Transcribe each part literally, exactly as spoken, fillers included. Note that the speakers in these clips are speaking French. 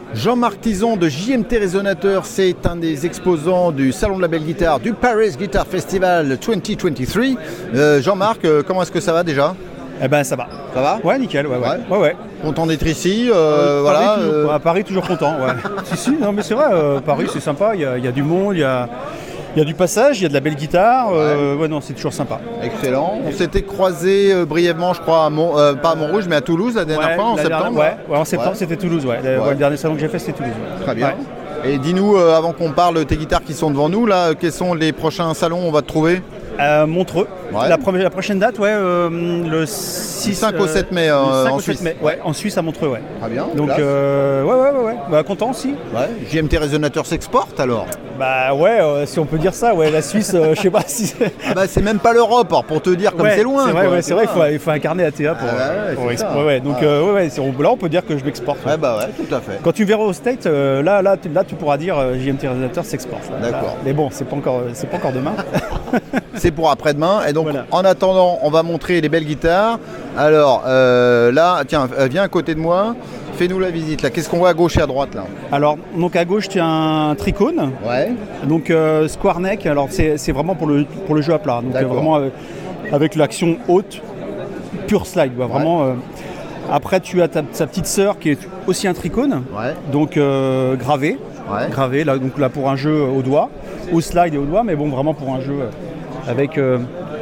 Jean-Marc Tison de J M T Résonateur, c'est un des exposants du Salon de la Belle Guitare du Paris Guitar Festival deux mille vingt-trois. Euh, Jean-Marc, euh, comment est-ce que ça va déjà ? Eh ben ça va. Ça va ? Ouais, nickel, ouais, ouais. Ouais. ouais, ouais. Content d'être ici, euh, Euh, voilà. Paris, toujours, euh, à Paris, toujours content, ouais. si, si, non mais c'est vrai, euh, Paris c'est sympa, il y, a- il y a du monde, il y a, il y a du passage, il y a de la belle guitare, euh, ouais. non c'est toujours sympa. Excellent. On s'était croisés euh, brièvement, je crois, à Mont, euh, pas à Montrouge, mais à Toulouse la dernière Ouais, fois, en la septembre. dernière- ouais, ouais, en septembre Ouais. c'était Toulouse, ouais. Le, Ouais. ouais, le dernier salon que j'ai fait c'était Toulouse. Ouais. Très bien. Ouais. Et dis-nous, euh, avant qu'on parle de tes guitares qui sont devant nous, là, euh, quels sont les prochains salons où on va te trouver ? Euh, Montreux, Ouais. la, première- la prochaine date, ouais, euh, le six, cinq au sept mai, le euh, cinq en au sept Suisse. mai, ouais, en Suisse à Montreux, ouais. Très bien. Donc, classe. euh, ouais, ouais, ouais, ouais, bah, content aussi. Ouais. J M T Résonateur s'exporte alors ? Bah ouais, euh, si on peut dire ça, ouais, la Suisse, euh, je sais pas si. Ah bah c'est même pas l'Europe, alors, pour te dire comme Ouais, c'est loin. C'est vrai, quoi, ouais, tu c'est vrai, il vois. faut, il faut incarner A T A pour. Ah ouais, pour c'est exp- ça. ouais, ouais, donc Ouais. euh, ouais, ouais, c'est- on- là on peut dire que je m'exporte. ouais. Ouais bah ouais, tout à fait. Quand tu verras au State, euh, là, là, tu, là tu pourras dire euh, J M T Résonateur s'exporte. là. D'accord. Là. Mais bon, c'est pas encore, c'est pas encore demain. C'est pour après-demain. Et donc Voilà. en attendant, on va montrer les belles guitares. Alors euh, là, tiens, euh, viens à côté de moi. Fais-nous la visite là. Qu'est-ce qu'on voit à gauche et à droite là ? Alors, donc à gauche, tu as un tricône. Ouais. Donc euh, square neck, alors c'est c'est vraiment pour le, pour le jeu à plat. Donc euh, D'accord. vraiment euh, avec l'action haute, pure slide. Quoi, vraiment. euh. Après, tu as ta, sa petite sœur qui est aussi un tricône, Ouais. donc euh, gravé. Ouais. gravé là, donc là pour un jeu au doigt, au slide et au doigt, mais bon vraiment pour un jeu euh, avec euh,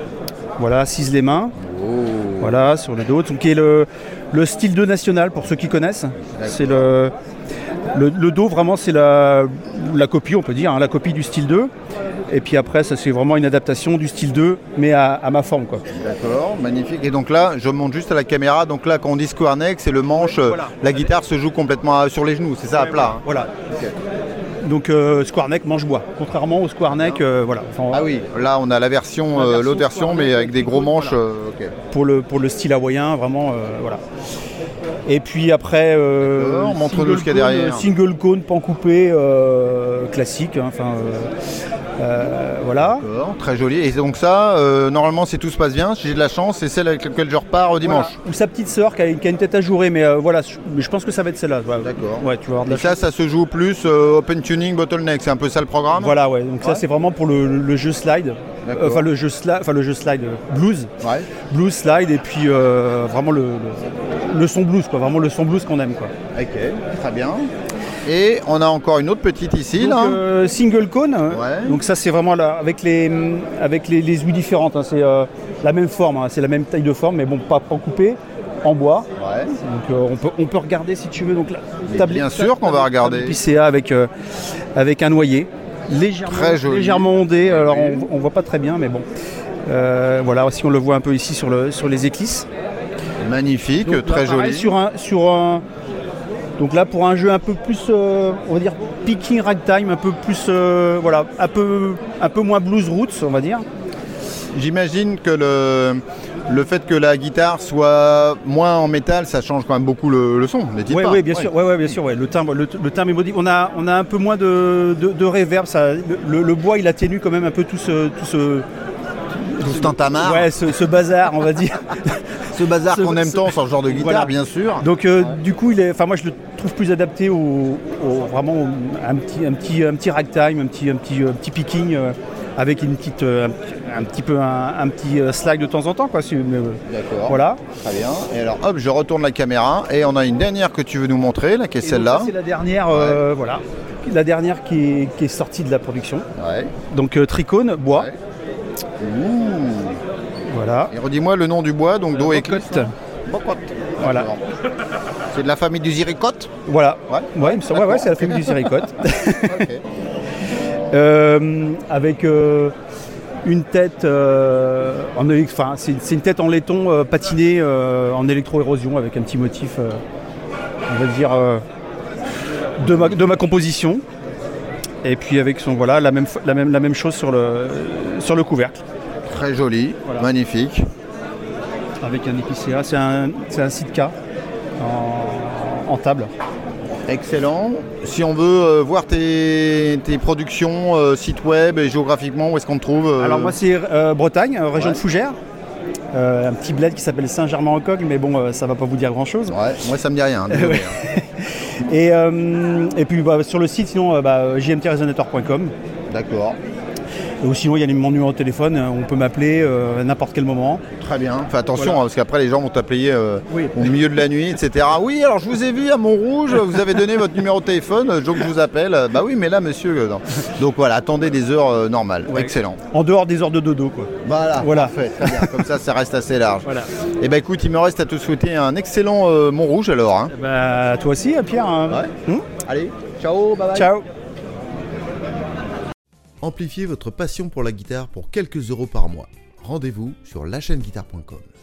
voilà, cise mains, Oh. voilà sur le dos, donc qui est le, le style deux national pour ceux qui connaissent. C'est le, le le dos vraiment c'est la, la copie on peut dire, hein, la copie du style deux. Et puis après ça c'est vraiment une adaptation du style deux mais à, à ma forme quoi. D'accord, magnifique. Et donc là, je monte juste à la caméra. Donc là, quand on dit square neck, c'est le manche. euh, Voilà. La guitare se joue complètement à- sur les genoux. C'est ça, à plat. hein. Voilà. Ok. Donc euh, square neck manche bois. Contrairement au square neck, euh, voilà. Enfin, Ah oui, là on a la version, La euh, version l'autre version, square mais neck, avec des gros voilà. manches. euh, ok. pour le pour le style hawaïen vraiment euh, voilà. Et puis après euh, D'accord, montre-nous single ce qu'il y a cone, derrière. single cone pan coupé euh, classique hein, enfin euh, euh, voilà. D'accord, très joli. Et donc ça, euh, normalement, si tout se passe bien, si j'ai de la chance, c'est celle avec laquelle je repars euh, dimanche. Voilà. Ou sa petite sœur qui a, qui a une tête ajourée mais euh, voilà, je- mais je pense que ça va être celle-là. Ouais. D'accord. Ouais, tu vas avoir de la Et ça, ça se joue plus euh, open tuning, bottleneck. C'est un peu ça le programme. Voilà ouais, donc ça Ouais. c'est vraiment pour le, le jeu slide. D'accord. Euh, Enfin le jeu slide, enfin le jeu slide euh, blues, Ouais. blues slide et puis euh, vraiment le, le, le son blues quoi, vraiment le son blues qu'on aime quoi. Ok, très bien. Et on a encore une autre petite ici, Donc, là. euh, single cone, Ouais. donc ça c'est vraiment là, avec les avec les, les ouïes différentes, hein, c'est euh, la même forme, hein, c'est la même taille de forme, mais bon pas, pas coupé, en bois. Ouais. Donc euh, on peut on peut regarder si tu veux donc là. Mais bien sûr qu'on va regarder. P C A avec euh, avec un noyer légèrement Très joli. légèrement ondé, alors Oui. on, on voit pas très bien, mais bon. Euh, voilà, si on le voit un peu ici sur le sur les éclisses. Magnifique, Donc, là, très pareil, joli. Sur un, sur un, donc là, pour un jeu un peu plus, euh, on va dire, picking ragtime, un peu plus, euh, voilà, un peu, un peu moins blues roots, on va dire. J'imagine que le, le fait que la guitare soit moins en métal, ça change quand même beaucoup le, le son, n'est-il Oui, pas ? oui, bien sûr, ouais, ouais, bien sûr, ouais. Le timbre, le, le timbre est modifié. On a, on a un peu moins de, de, de reverb. Ça, le, le bois, il atténue quand même un peu tout ce, tout ce, Tout ce tintamarre, ouais, ce, ce bazar, on va dire. ce bazar ce- qu'on aime ce- tant sur ce genre de guitare, Voilà. bien sûr. Donc euh, du coup, il est, enfin moi je le trouve plus adapté au, au- vraiment au- un petit, un petit, un petit ragtime, un petit, un petit, euh, petit picking euh, avec une petite, euh, un, un petit peu un, un petit euh, slide de temps en temps, quoi. si- mais, euh, D'accord. Voilà. Très bien. Et alors, hop, je retourne la caméra et on a une dernière que tu veux nous montrer, là, qui est Et donc, celle-là. ça, c'est la dernière, euh, voilà, la dernière qui est, qui est sortie de la production. Ouais. Donc euh, tricône, bois, Ouais. Ouh. voilà. Et redis-moi le nom du bois, donc dos et Bocotte. Bocotte. Voilà. D'accord. C'est de la famille du ziricote. Voilà. Ouais. Ouais, il me semble- ouais, ouais, c'est la famille du ziricote. Ok. Euh, avec euh, une tête euh, en élec- enfin, c'est, c'est une tête en laiton euh, patinée euh, en électro-érosion avec un petit motif, euh, on va dire, euh, de, ma, de ma composition. Et puis avec son voilà la même f- la même la même chose sur le sur le couvercle Très joli, Voilà. magnifique. avec un épicéa. C'est un c'est un Sitka en, en table. Excellent. Si on veut euh, voir tes, tes productions, euh, site web et géographiquement, où est-ce qu'on te trouve euh, Alors moi c'est euh, Bretagne, euh, région Ouais. de Fougères. Euh, un petit bled qui s'appelle Saint-Germain-en-Cogle, mais bon, euh, ça va pas vous dire grand-chose. Ouais, moi ça me dit rien. désolé, Ouais. hein. Et, euh, et puis bah, sur le site, sinon, bah, j m t resonator point com. D'accord. Ou sinon, il y a mon numéro de téléphone, on peut m'appeler euh, à n'importe quel moment. Très bien. Fais attention, Voilà. hein, parce qu'après, les gens vont t'appeler euh, Oui. au milieu de la nuit, et cetera. Oui, alors je vous ai vu à Montrouge, vous avez donné votre numéro de téléphone, je je vous appelle. Bah oui, mais là, monsieur. euh, non. Donc voilà, attendez des heures euh, normales. Ouais. Excellent. En dehors des heures de dodo, quoi. Voilà, Voilà. parfait, très bien. Comme ça, ça reste assez large. Voilà. Et bah écoute, il me reste à te souhaiter un excellent euh, Montrouge alors. Hein. Bah, toi aussi, hein, Pierre. Hein. Ouais. Hum Allez, ciao, bye bye. Ciao. Amplifiez votre passion pour la guitare pour quelques euros par mois. Rendez-vous sur la chaîne guitare point com.